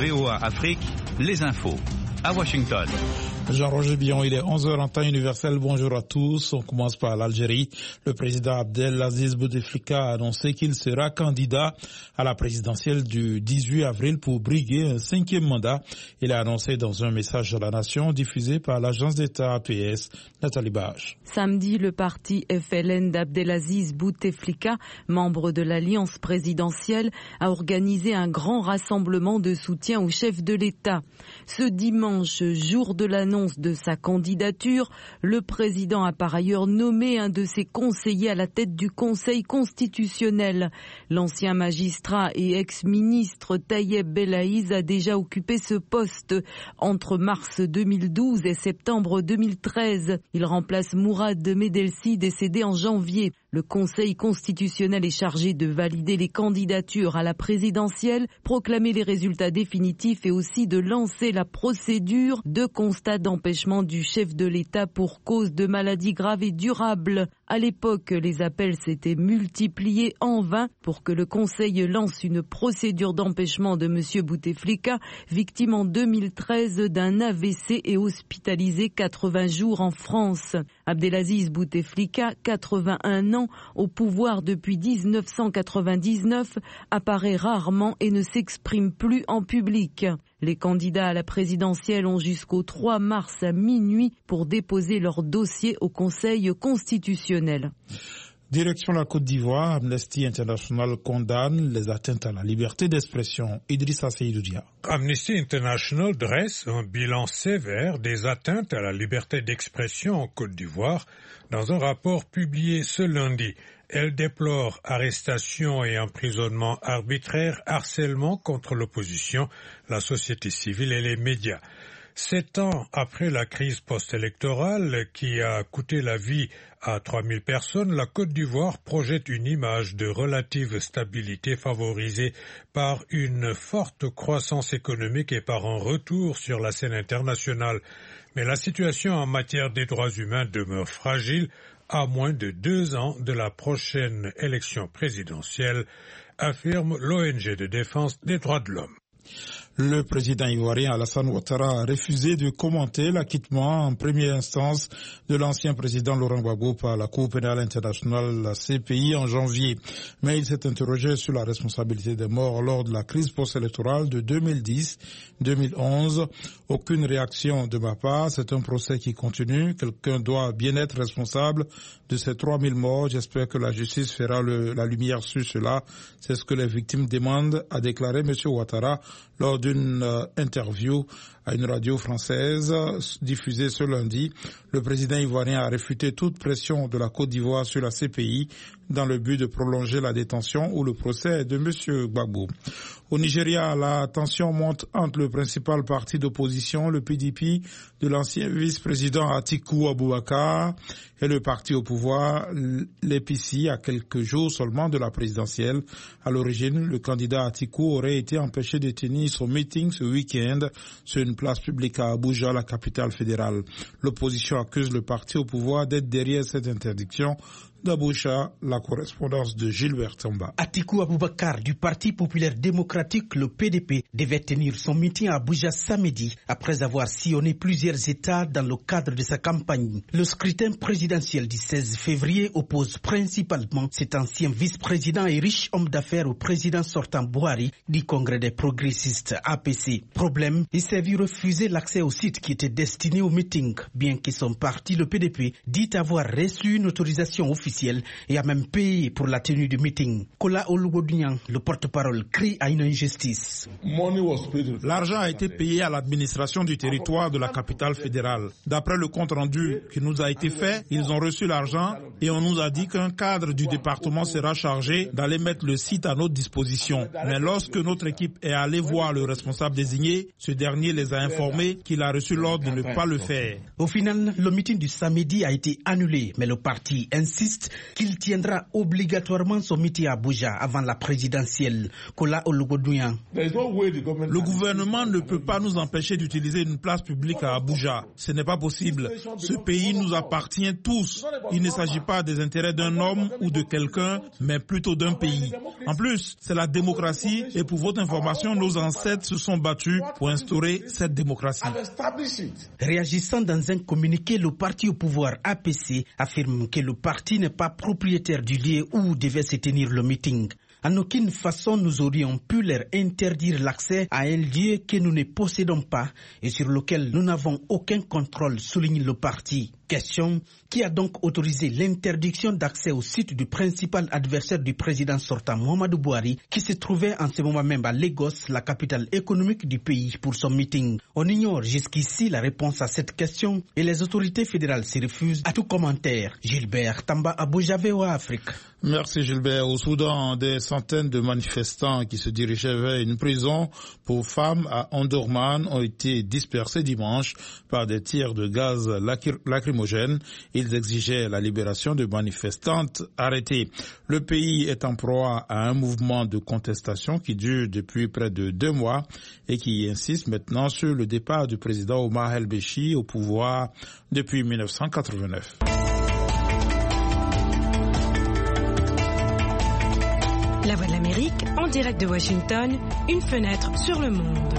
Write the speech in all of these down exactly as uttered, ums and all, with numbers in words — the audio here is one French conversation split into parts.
V O A Afrique, les infos. À Washington. Jean-Roger Billon, il est onze heures en temps universel. Bonjour à tous. On commence par l'Algérie. Le président Abdelaziz Bouteflika a annoncé qu'il sera candidat à la présidentielle du dix-huit avril pour briguer un cinquième mandat. Il a annoncé dans un message à la nation diffusé par l'agence d'État A P S. Nathalie Bage. Samedi, le parti F L N d'Abdelaziz Bouteflika, membre de l'alliance présidentielle, a organisé un grand rassemblement de soutien au chef de l'État. Ce dimanche, jour de l'annonce de sa candidature, le président a par ailleurs nommé un de ses conseillers à la tête du Conseil constitutionnel. L'ancien magistrat et ex-ministre Tayeb Belaïz a déjà occupé ce poste entre mars deux mille douze et septembre deux mille treize. Il remplace Mourad Medelsi, décédé en janvier. Le Conseil constitutionnel est chargé de valider les candidatures à la présidentielle, proclamer les résultats définitifs et aussi de lancer la procédure de constat d'empêchement du chef de l'État pour cause de maladie grave et durable. À l'époque, les appels s'étaient multipliés en vain pour que le Conseil lance une procédure d'empêchement de M. Bouteflika, victime en deux mille treize d'un A V C et hospitalisé quatre-vingts jours en France. Abdelaziz Bouteflika, quatre-vingt-un ans, au pouvoir depuis dix-neuf cent quatre-vingt-dix-neuf, apparaît rarement et ne s'exprime plus en public. Les candidats à la présidentielle ont jusqu'au trois mars à minuit pour déposer leur dossier au Conseil constitutionnel. Direction la Côte d'Ivoire, Amnesty International condamne les atteintes à la liberté d'expression. Idrissa Seydou Dia. Amnesty International dresse un bilan sévère des atteintes à la liberté d'expression en Côte d'Ivoire dans un rapport publié ce lundi. Elle déplore arrestations et emprisonnements arbitraires, harcèlement contre l'opposition, la société civile et les médias. Sept ans après la crise post-électorale qui a coûté la vie à trois mille personnes, la Côte d'Ivoire projette une image de relative stabilité favorisée par une forte croissance économique et par un retour sur la scène internationale. Mais la situation en matière des droits humains demeure fragile à moins de deux ans de la prochaine élection présidentielle, affirme l'O N G de défense des droits de l'homme. Le président ivoirien Alassane Ouattara a refusé de commenter l'acquittement en première instance de l'ancien président Laurent Gbagbo par la Cour pénale internationale, la C P I, en janvier. Mais il s'est interrogé sur la responsabilité des morts lors de la crise post-électorale de deux mille dix deux mille onze. Aucune réaction de ma part. C'est un procès qui continue. Quelqu'un doit bien être responsable de ces trois mille morts. J'espère que la justice fera le, la lumière sur cela. C'est ce que les victimes demandent, a déclaré M. Ouattara lors d'une euh, interview à une radio française diffusée ce lundi. Le président ivoirien a réfuté toute pression de la Côte d'Ivoire sur la C P I dans le but de prolonger la détention ou le procès de M. Gbagbo. Au Nigeria, la tension monte entre le principal parti d'opposition, le P D P, de l'ancien vice-président Atiku Abubakar, et le parti au pouvoir, l'A P C, à quelques jours seulement de la présidentielle. À l'origine, le candidat Atiku aurait été empêché de tenir son meeting ce week-end sur une place publique à Abuja, la capitale fédérale. L'opposition accuse le parti au pouvoir d'être derrière cette interdiction. D'Abuja, la correspondance de Gilbert Tamba. Atiku Abubakar du Parti populaire démocratique, le P D P, devait tenir son meeting à Abuja samedi après avoir sillonné plusieurs États dans le cadre de sa campagne. Le scrutin présidentiel du seize février oppose principalement cet ancien vice-président et riche homme d'affaires au président sortant Buhari du Congrès des progressistes A P C. Problème, il s'est vu refuser l'accès au site qui était destiné au meeting, bien que son parti, le P D P, dit avoir reçu une autorisation officielle et a même payé pour la tenue du meeting. Kola Olugodunyan, le porte-parole, crie à une injustice. L'argent a été payé à l'administration du territoire de la capitale fédérale. D'après le compte rendu qui nous a été fait, ils ont reçu l'argent et on nous a dit qu'un cadre du département sera chargé d'aller mettre le site à notre disposition. Mais lorsque notre équipe est allée voir le responsable désigné, ce dernier les a informés qu'il a reçu l'ordre de ne pas le faire. Au final, le meeting du samedi a été annulé, mais le parti insiste insiste qu'il tiendra obligatoirement son meeting à Abuja avant la présidentielle. Kola Ologodouyan. Le gouvernement ne peut pas nous empêcher d'utiliser une place publique à Abuja. Ce n'est pas possible. Ce pays nous appartient tous. Il ne s'agit pas des intérêts d'un homme ou de quelqu'un, mais plutôt d'un pays. En plus, c'est la démocratie et pour votre information, nos ancêtres se sont battus pour instaurer cette démocratie. Réagissant dans un communiqué, le parti au pouvoir A P C affirme que le parti n'est pas propriétaire du lieu où devait se tenir le meeting. En aucune façon nous aurions pu leur interdire l'accès à un lieu que nous ne possédons pas et sur lequel nous n'avons aucun contrôle, souligne le parti. Question qui a donc autorisé l'interdiction d'accès au site du principal adversaire du président sortant Muhammadu Buhari qui se trouvait en ce moment même à Lagos, la capitale économique du pays, pour son meeting. On ignore jusqu'ici la réponse à cette question et les autorités fédérales se refusent à tout commentaire. Gilbert Tamba, Abuja, V O A Afrique. Merci Gilbert. Au Soudan, des centaines de manifestants qui se dirigeaient vers une prison pour femmes à Omdurman ont été dispersés dimanche par des tirs de gaz lacrymogènes. Ils exigeaient la libération de manifestantes arrêtées. Le pays est en proie à un mouvement de contestation qui dure depuis près de deux mois et qui insiste maintenant sur le départ du président Omar el-Béchi au pouvoir depuis mille neuf cent quatre-vingt-neuf. La Voix de l'Amérique, en direct de Washington, une fenêtre sur le monde.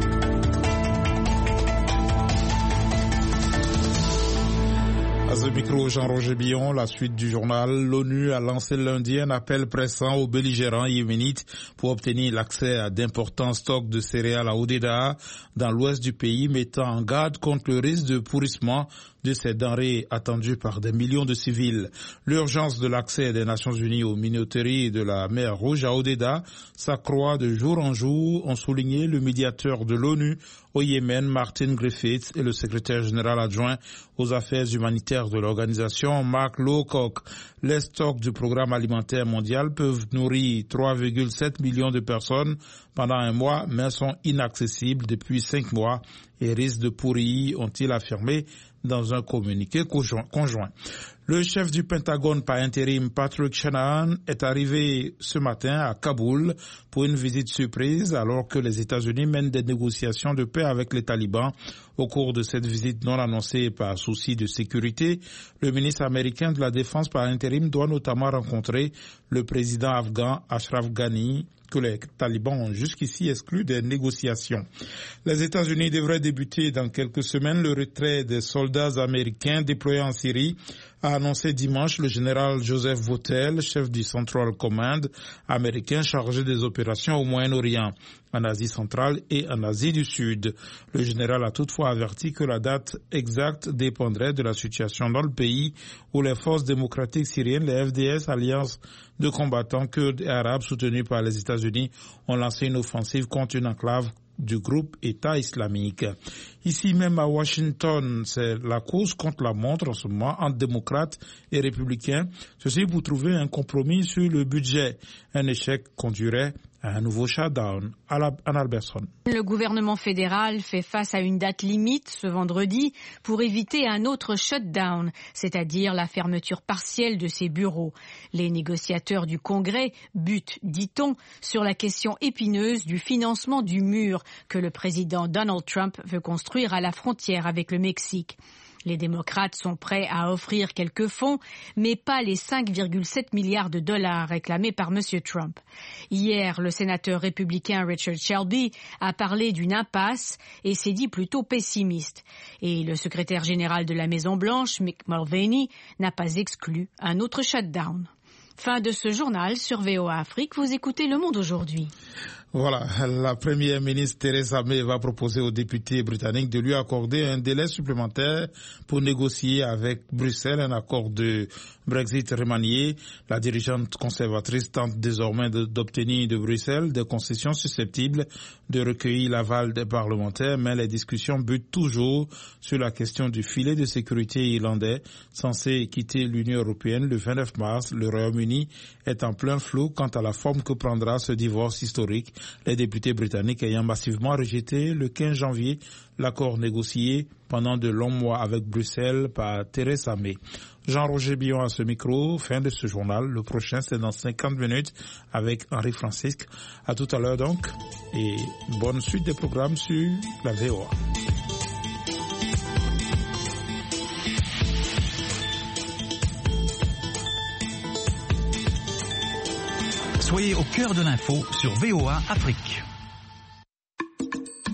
À ce micro, Jean-Roger Billon, la suite du journal. L'ONU a lancé lundi un appel pressant aux belligérants yéménites pour obtenir l'accès à d'importants stocks de céréales à Hodeida, dans l'ouest du pays, mettant en garde contre le risque de pourrissement de ces denrées attendues par des millions de civils. L'urgence de l'accès des Nations Unies aux minoteries de la mer Rouge à Hodeida s'accroît de jour en jour, ont souligné le médiateur de l'ONU au Yémen, Martin Griffiths, et le secrétaire général adjoint aux affaires humanitaires de l'organisation, Mark Lowcock. Les stocks du programme alimentaire mondial peuvent nourrir trois virgule sept millions de personnes pendant un mois, mais sont inaccessibles depuis cinq mois et risquent de pourrir, ont-ils affirmé dans un communiqué conjoint. Le chef du Pentagone par intérim, Patrick Shanahan, est arrivé ce matin à Kaboul pour une visite surprise alors que les États-Unis mènent des négociations de paix avec les talibans. Au cours de cette visite non annoncée par souci de sécurité, le ministre américain de la Défense par intérim doit notamment rencontrer le président afghan Ashraf Ghani, que les talibans ont jusqu'ici exclu des négociations. Les États-Unis devraient débuter dans quelques semaines le retrait des soldats américains déployés en Syrie, a annoncé dimanche le général Joseph Votel, chef du Central Command américain chargé des opérations au Moyen-Orient, en Asie centrale et en Asie du Sud. Le général a toutefois averti que la date exacte dépendrait de la situation dans le pays où les forces démocratiques syriennes, les F D S, alliance de combattants kurdes et arabes soutenus par les États-Unis, ont lancé une offensive contre une enclave du groupe État islamique. Ici même à Washington, c'est la course contre la montre en ce moment entre démocrates et républicains. Ceci pour trouver un compromis sur le budget. Un échec conduirait à un nouveau shutdown. Anne Alberson. Le gouvernement fédéral fait face à une date limite ce vendredi pour éviter un autre shutdown, c'est-à-dire la fermeture partielle de ses bureaux. Les négociateurs du Congrès butent, dit-on, sur la question épineuse du financement du mur que le président Donald Trump veut construire à la frontière avec le Mexique. Les démocrates sont prêts à offrir quelques fonds, mais pas les cinq virgule sept milliards de dollars réclamés par M. Trump. Hier, le sénateur républicain Richard Shelby a parlé d'une impasse et s'est dit plutôt pessimiste. Et le secrétaire général de la Maison-Blanche, Mick Mulvaney, n'a pas exclu un autre shutdown. Fin de ce journal sur V O A Afrique. Vous écoutez Le Monde aujourd'hui. Voilà, la première ministre Theresa May va proposer aux députés britanniques de lui accorder un délai supplémentaire pour négocier avec Bruxelles un accord de Brexit remanié. La dirigeante conservatrice tente désormais de, d'obtenir de Bruxelles des concessions susceptibles de recueillir l'aval des parlementaires, mais les discussions butent toujours sur la question du filet de sécurité irlandais censé quitter l'Union européenne le vingt-neuf mars. Le Royaume-Uni est en plein flou quant à la forme que prendra ce divorce historique, les députés britanniques ayant massivement rejeté le quinze janvier l'accord négocié pendant de longs mois avec Bruxelles par Theresa May. Jean-Roger Billon à ce micro. Fin de ce journal. Le prochain, c'est dans cinquante minutes avec Henri Francisque. À tout à l'heure donc. Et bonne suite des programmes sur la V O A. Soyez au cœur de l'info sur V O A Afrique.